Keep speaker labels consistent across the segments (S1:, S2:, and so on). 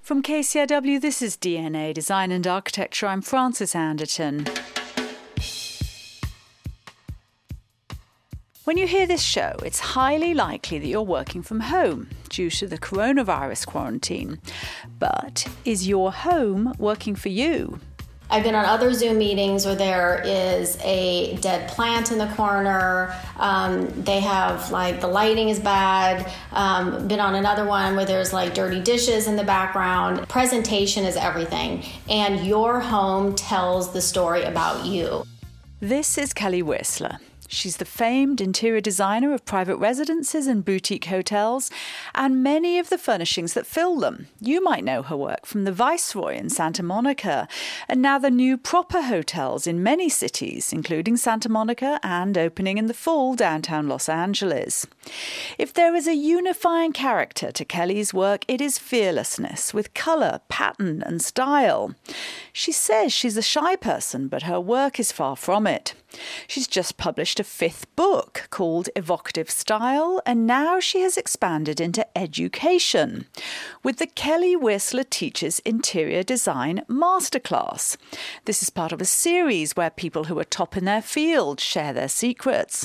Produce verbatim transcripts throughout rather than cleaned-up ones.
S1: From K C I W, this is D N A, Design and Architecture. I'm Frances Anderton. When you hear this show, it's highly likely that you're working from home due to the coronavirus quarantine. But is your home working for you?
S2: I've been on other Zoom meetings where there is a dead plant in the corner. Um, they have like the lighting is bad. Um, been on another one where there's like dirty dishes in the background. Presentation is everything. And your home tells the story about you.
S1: This is Kelly Wearstler. She's the famed interior designer of private residences and boutique hotels and many of the furnishings that fill them. You might know her work from the Viceroy in Santa Monica and now the new proper hotels in many cities, including Santa Monica and opening in the fall downtown Los Angeles. If there is a unifying character to Kelly's work, it is fearlessness with colour, pattern and style. She says she's a shy person, but her work is far from it. She's just published a fifth book called Evocative Style, and now she has expanded into education with the Kelly Wearstler Teaches Interior Design Masterclass. This is part of a series where people who are top in their field share their secrets.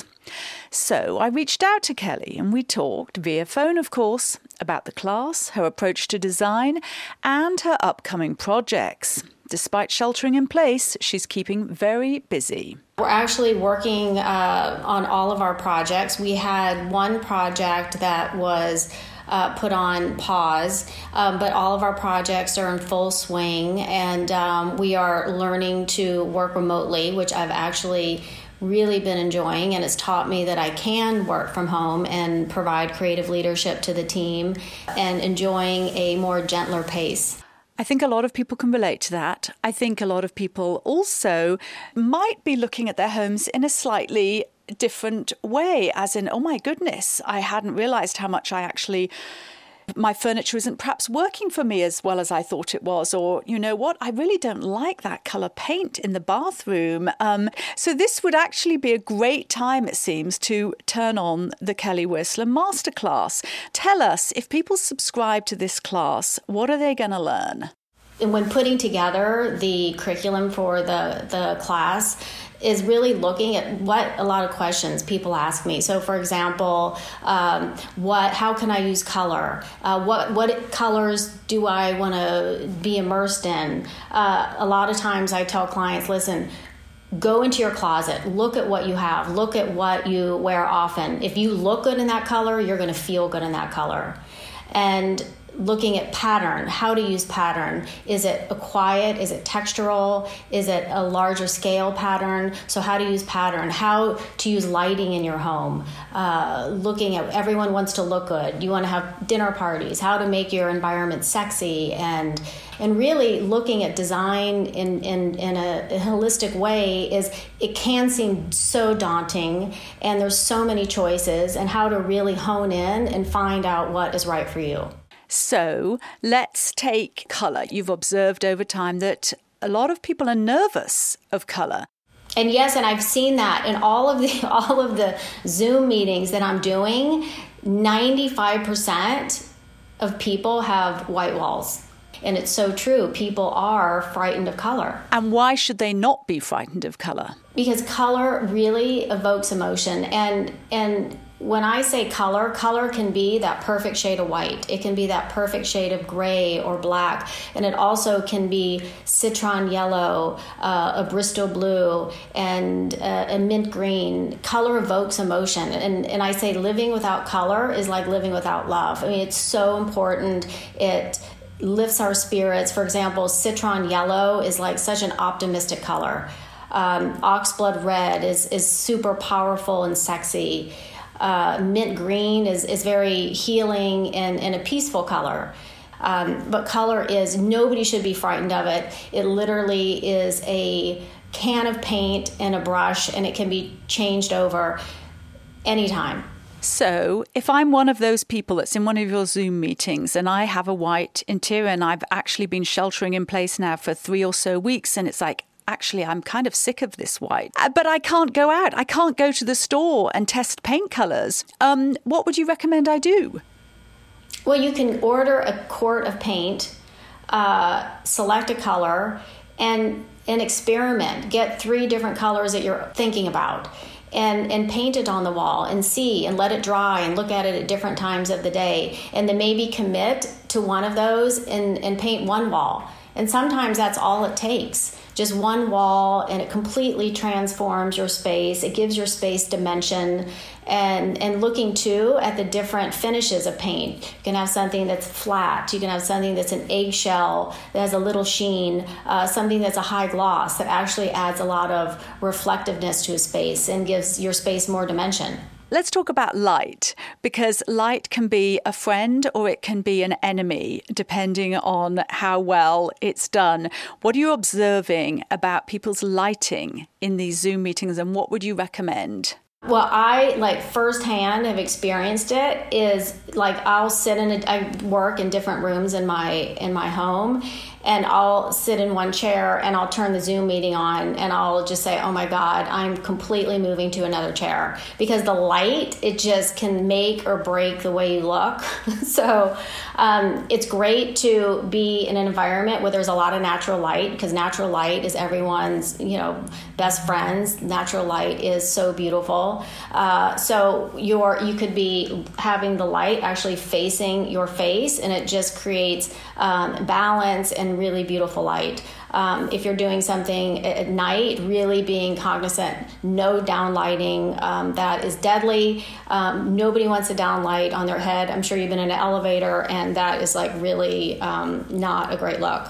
S1: So I reached out to Kelly and we talked, via phone of course, about the class, her approach to design and her upcoming projects. Despite sheltering in place, she's keeping very busy.
S2: We're actually working uh, on all of our projects. We had one project that was uh, put on pause, um, but all of our projects are in full swing, and um, we are learning to work remotely, which I've actually really been enjoying, and it's taught me that I can work from home and provide creative leadership to the team and enjoying a more gentler pace.
S1: I think a lot of people can relate to that. I think a lot of people also might be looking at their homes in a slightly different way, as in, oh my goodness, I hadn't realized how much I actually... my furniture isn't perhaps working for me as well as I thought it was, or you know what, I really don't like that colour paint in the bathroom. Um, so this would actually be a great time, it seems, to turn on the Kelly Wearstler Masterclass. Tell us, if people subscribe to this class, what are they going to learn?
S2: And when putting together the curriculum for the, the class, is really looking at what a lot of questions people ask me. So, for example, um, what? How can I use color? Uh, what what colors do I want to be immersed in? Uh, a lot of times I tell clients, listen, go into your closet, look at what you have, look at what you wear often. If you look good in that color, you're going to feel good in that color. And looking at pattern, how to use pattern. Is it a quiet? Is it textural? Is it a larger scale pattern? So how to use pattern, how to use lighting in your home. Uh, looking at, everyone wants to look good. You want to have dinner parties, how to make your environment sexy, and and really looking at design in, in, in a, a holistic way is, it can seem so daunting, and there's so many choices, and how to really hone in and find out what is right for you.
S1: So let's take colour. You've observed over time that a lot of people are nervous of colour.
S2: And yes, and I've seen that in all of the all of the Zoom meetings that I'm doing. ninety-five percent of people have white walls. And it's so true. People are frightened of color.
S1: And why should they not be frightened of colour?
S2: Because color really evokes emotion. And and when I say color, color can be that perfect shade of white. It can be that perfect shade of gray or black. And it also can be citron yellow, uh, a Bristol blue, and uh, a mint green. Color evokes emotion. And, and I say living without color is like living without love. I mean, it's so important. It lifts our spirits. For example, citron yellow is like such an optimistic color. Um, oxblood red is, is super powerful and sexy. Uh, mint green is, is very healing and, and a peaceful color. Um, but color is, nobody should be frightened of it. It literally is a can of paint and a brush, and it can be changed over anytime.
S1: So if I'm one of those people that's in one of your Zoom meetings and I have a white interior and I've actually been sheltering in place now for three or so weeks, and it's like, actually, I'm kind of sick of this white, but I can't go out. I can't go to the store and test paint colors. Um, what would you recommend I do?
S2: Well, you can order a quart of paint uh, select a color and, and experiment. Get three different colors that you're thinking about. And, and paint it on the wall and see and let it dry and look at it at different times of the day. And then maybe commit to one of those and, and paint one wall. And sometimes that's all it takes. Just one wall, and it completely transforms your space. It gives your space dimension. And, and looking too at the different finishes of paint. You can have something that's flat. You can have something that's an eggshell that has a little sheen. Uh, something that's a high gloss that actually adds a lot of reflectiveness to a space and gives your space more dimension.
S1: Let's talk about light, because light can be a friend or it can be an enemy, depending on how well it's done. What are you observing about people's lighting in these Zoom meetings, and what would you recommend?
S2: Well, I like firsthand have experienced it is like I'll sit in a, I work in different rooms in my in my home, and I'll sit in one chair and I'll turn the Zoom meeting on and I'll just say, oh my God, I'm completely moving to another chair, because the light, it just can make or break the way you look. So um, it's great to be in an environment where there's a lot of natural light, because natural light is everyone's, you know, best friends. Natural light is so beautiful. Uh, so you're, you could be having the light actually facing your face, and it just creates um, balance and really beautiful light. Um, if you're doing something at night, really being cognizant, no downlighting. Um, that is deadly. Um, nobody wants a downlight on their head. I'm sure you've been in an elevator, and that is like really um, not a great look.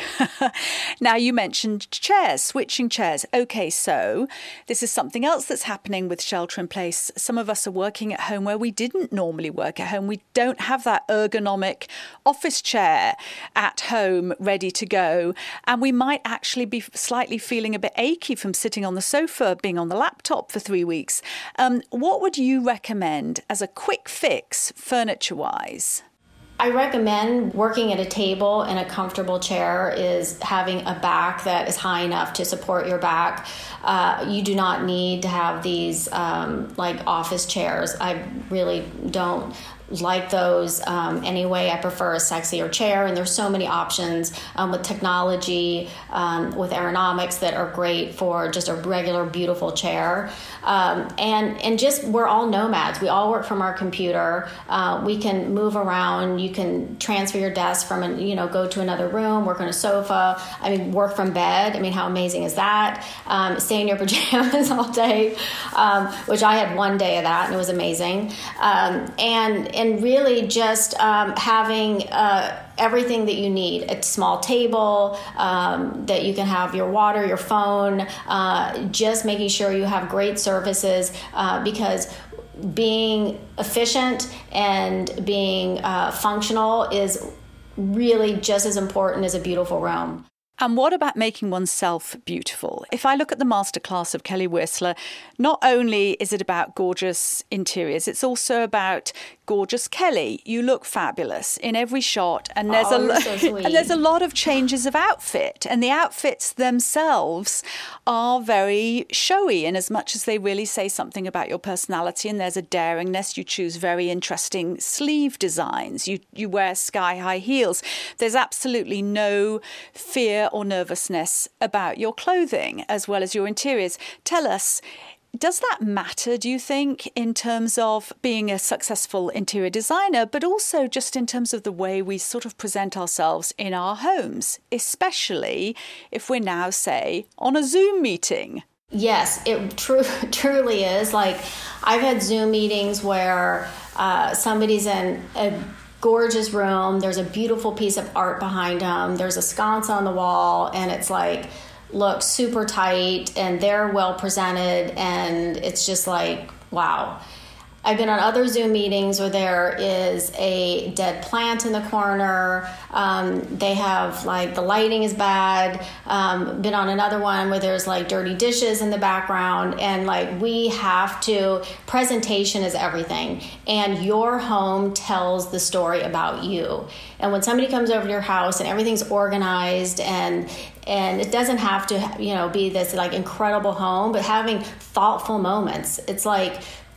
S1: Now, you mentioned chairs, switching chairs. Okay, so this is something else that's happening with shelter in place. Some of us are working at home where we didn't normally work at home. We don't have that ergonomic office chair at home ready to go. And we might actually be slightly feeling a bit achy from sitting on the sofa, being on the laptop for three weeks. Um, what would you recommend as a quick fix furniture-wise?
S2: I recommend working at a table in a comfortable chair is having a back that is high enough to support your back. Uh, you do not need to have these um, like office chairs. I really don't like those um, anyway. I prefer a sexier chair, and there's so many options um, with technology, um, with ergonomics that are great for just a regular, beautiful chair. Um, and and just we're all nomads. We all work from our computer. Uh, we can move around. You can transfer your desk from, an, you know, go to another room, work on a sofa. I mean, work from bed. I mean, how amazing is that? Um, stay in your pajamas all day, um, which I had one day of that, and it was amazing. Um, and and really just um, having uh, everything that you need. A small table, um, that you can have your water, your phone, uh, just making sure you have great services, uh, because being efficient and being uh, functional is really just as important as a beautiful room.
S1: And what about making oneself beautiful? If I look at the masterclass of Kelly Wearstler, not only is it about gorgeous interiors, it's also about gorgeous Kelly. You look fabulous in every shot, and there's
S2: oh,
S1: a
S2: so sweet.
S1: and there's a lot of changes of outfit, and the outfits themselves are very showy in as much as they really say something about your personality. And there's a daringness. You choose very interesting sleeve designs. You you wear sky high heels. There's absolutely no fear or nervousness about your clothing as well as your interiors. Tell us, does that matter, do you think, in terms of being a successful interior designer, but also just in terms of the way we sort of present ourselves in our homes, especially if we're now, say, on a Zoom meeting?
S2: Yes, it tru- truly is. Like, I've had Zoom meetings where uh, somebody's in a gorgeous room, there's a beautiful piece of art behind them, there's a sconce on the wall, and it's like, looks super tight, and they're well presented, and it's just like, wow. I've been on other Zoom meetings where there is a dead plant in the corner. Um, they have like the lighting is bad. Um, been on another one where there's like dirty dishes in the background. And like we have to, presentation is everything. And your home tells the story about you. And when somebody comes over to your house and everything's organized, and and it doesn't have to, you know, be this like incredible home, but having thoughtful moments. It's like,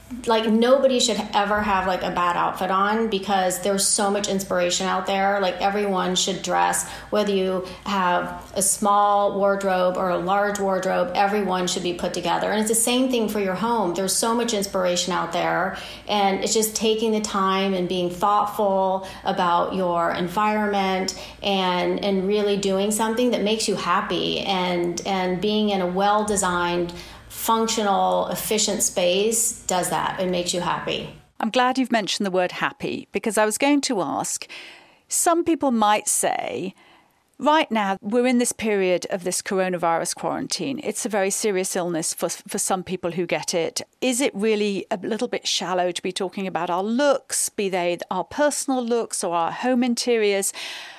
S2: like nobody should ever have like a bad outfit on, because there's so much inspiration out there. Like everyone should dress, whether you have a small wardrobe or a large wardrobe, everyone should be put together. And it's the same thing for your home. There's so much inspiration out there, and it's just taking the time and being thoughtful about your environment and and really doing something that makes you happy, and and being in a well-designed, functional, efficient space does that. It makes you happy.
S1: I'm glad you've mentioned the word happy, because I was going to ask, some people might say, right now we're in this period of this coronavirus quarantine. It's a very serious illness for, for some people who get it. Is it really a little bit shallow to be talking about our looks, be they our personal looks or our home interiors?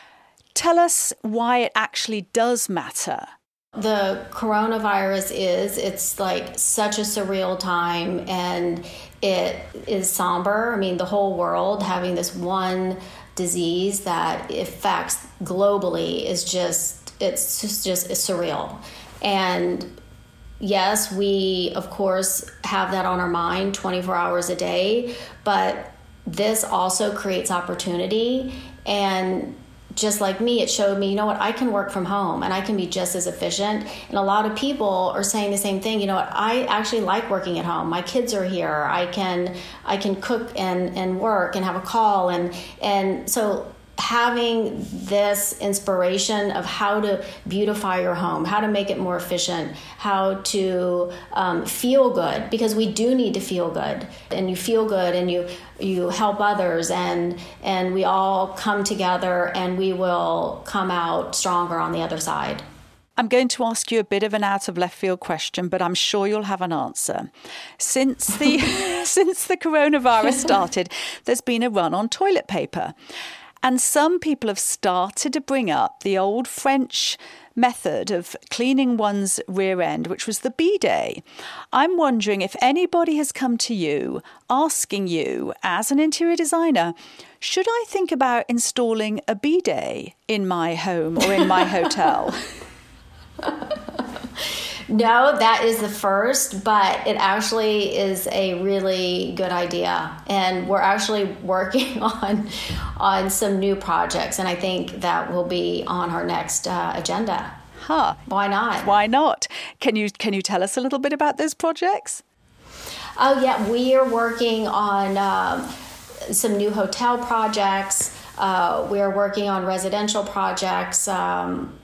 S1: Tell us why it actually does matter.
S2: The coronavirus is, it's like such a surreal time, and it is somber. I mean, the whole world having this one disease that affects globally is just, it's just, just it's surreal. And yes, we, of course, have that on our mind twenty-four hours a day, but this also creates opportunity. And just like me, it showed me, you know what, I can work from home and I can be just as efficient. And a lot of people are saying the same thing. You know what, I actually like working at home. My kids are here. I can I can cook and, and work and have a call. And, and so having this inspiration of how to beautify your home, how to make it more efficient, how to um, feel good, because we do need to feel good, and you feel good and you you help others, and and we all come together and we will come out stronger on the other side.
S1: I'm going to ask you a bit of an out of left field question, but I'm sure you'll have an answer. Since the since the coronavirus started, there's been a run on toilet paper. And some people have started to bring up the old French method of cleaning one's rear end, which was the bidet. I'm wondering if anybody has come to you asking you, as an interior designer, should I think about installing a bidet in my home or in my hotel?
S2: No, that is the first, but it actually is a really good idea. And we're actually working on on some new projects, and I think that will be on our next uh, agenda.
S1: Huh.
S2: Why not?
S1: Why not? Can you can you tell us a little bit about those projects?
S2: Oh, yeah. We are working on um, some new hotel projects. Uh, we are working on residential projects um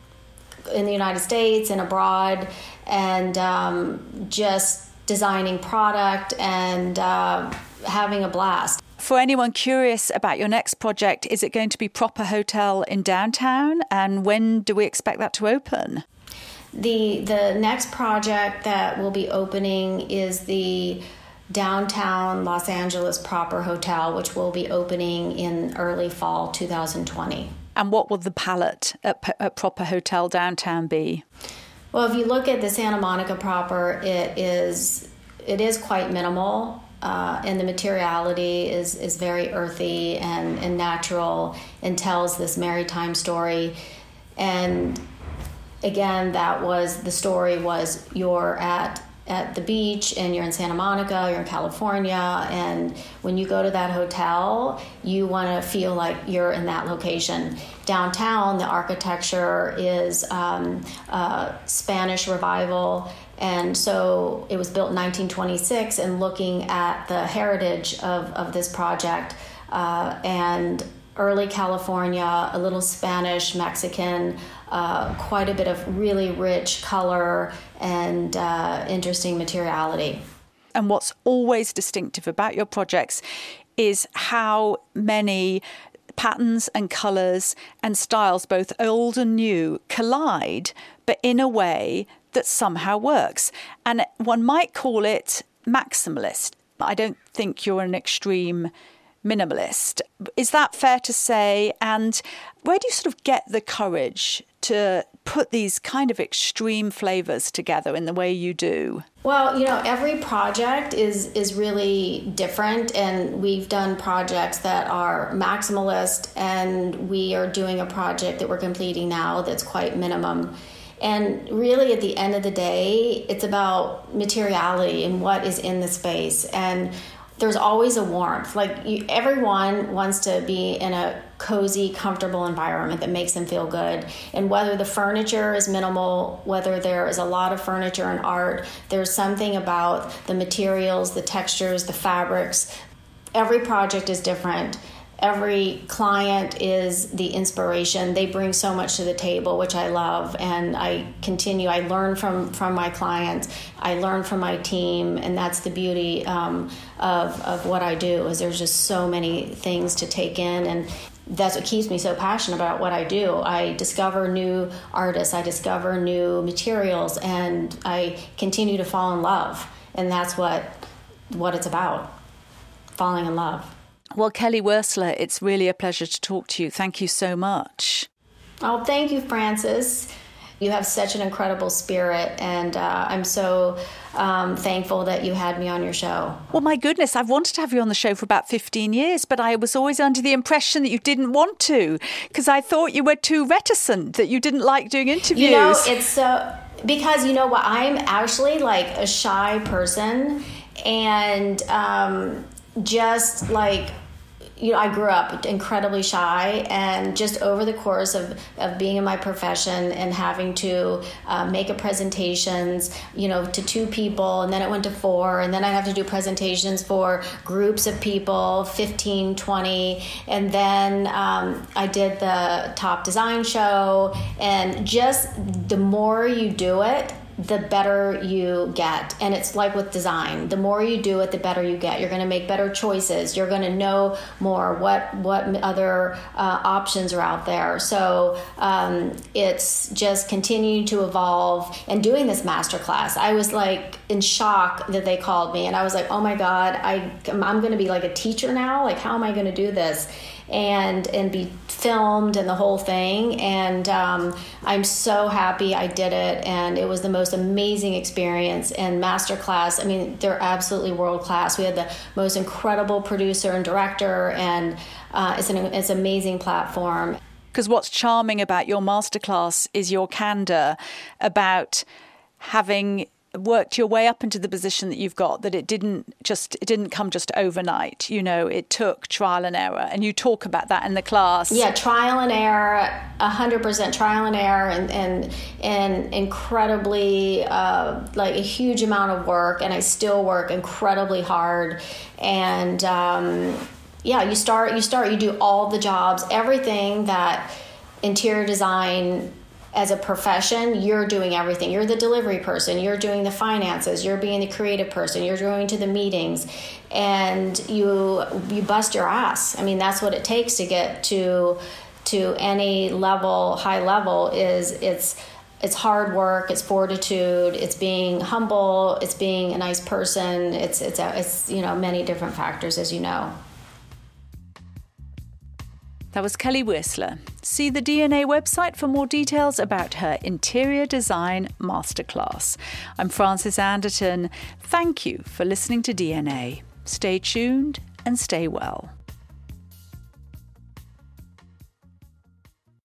S2: in the United States and abroad, and um, just designing product and uh, having a blast.
S1: For anyone curious about your next project, is it going to be Proper Hotel in downtown? And when do we expect that to open?
S2: The the next project that will be opening is the downtown Los Angeles Proper Hotel, which will be opening in early fall two thousand twenty.
S1: And what will the palette at, at Proper Hotel downtown be?
S2: Well, if you look at the Santa Monica Proper, it is it is quite minimal, uh, and the materiality is is very earthy and, and natural, and tells this maritime story. And again, that was the story was you're at at the beach and you're in Santa Monica, you're in California, and when you go to that hotel, you want to feel like you're in that location. Downtown, the architecture is um, uh, Spanish Revival, and so it was built in nineteen twenty-six, and looking at the heritage of, of this project, uh, and early California, a little Spanish, Mexican, uh, quite a bit of really rich color and uh, interesting materiality.
S1: And what's always distinctive about your projects is how many patterns and colours and styles, both old and new, collide, but in a way that somehow works. And one might call it maximalist. I don't think you're an extreme minimalist. Is that fair to say? And where do you sort of get the courage to put these kind of extreme flavors together in the way you do?
S2: Well, you know, every project is is really different, and we've done projects that are maximalist, and we are doing a project that we're completing now that's quite minimum. And really, at the end of the day, it's about materiality and what is in the space. And there's always a warmth. Like you, everyone wants to be in a cozy, comfortable environment that makes them feel good. And whether the furniture is minimal, whether there is a lot of furniture and art, there's something about the materials, the textures, the fabrics. Every project is different. Every client is the inspiration. They bring so much to the table, which I love. And I continue, I learn from, from my clients. I learn from my team. And that's the beauty um, of, of what I do, is there's just so many things to take in. And that's what keeps me so passionate about what I do. I discover new artists. I discover new materials. And I continue to fall in love. And that's what what it's about, falling in love.
S1: Well, Kelly Wearstler, it's really a pleasure to talk to you. Thank you so much.
S2: Oh, thank you, Frances. You have such an incredible spirit, and uh, I'm so um, thankful that you had me on your show.
S1: Well, my goodness, I've wanted to have you on the show for about fifteen years, but I was always under the impression that you didn't want to, because I thought you were too reticent, that you didn't like doing interviews.
S2: You know, it's so, because you know what, I'm actually like a shy person, and um, just like, you know, I grew up incredibly shy, and just over the course of, of being in my profession and having to uh, make a presentations, you know, to two people, and then it went to four, and then I have to do presentations for groups of people, fifteen, twenty, and then um, I did the top design show, and just the more you do it, the better you get. And it's like with design, the more you do it, the better you get. You're going to make better choices. You're going to know more what what other uh, options are out there. So um, it's just continuing to evolve. And doing this masterclass, I was like in shock that they called me, and I was like, oh my God, I I'm going to be like a teacher now. Like, how am I going to do this? and and be filmed and the whole thing. And um, I'm so happy I did it, and it was the most amazing experience. And masterclass, I mean, they're absolutely world class. We had the most incredible producer and director, and uh, it's an it's an amazing platform.
S1: Because what's charming about your masterclass is your candor about having worked your way up into the position that you've got, that it didn't just it didn't come just overnight. You know, it took trial and error, and you talk about that in the class.
S2: Yeah, trial and error, a hundred percent trial and error, and and and incredibly uh, like a huge amount of work, and I still work incredibly hard. And um, yeah, you start you start you do all the jobs, everything that interior design. As a profession, you're doing everything. You're the delivery person. You're doing the finances. You're being the creative person. You're going to the meetings, and you you bust your ass. I mean, that's what it takes to get to to any level, high level. Is it's it's hard work. It's fortitude. It's being humble. It's being a nice person. It's it's it's you know many different factors, as you know.
S1: That was Kelly Wearstler. See the D N A website for more details about her interior design masterclass. I'm Frances Anderton. Thank you for listening to D N A. Stay tuned and stay well.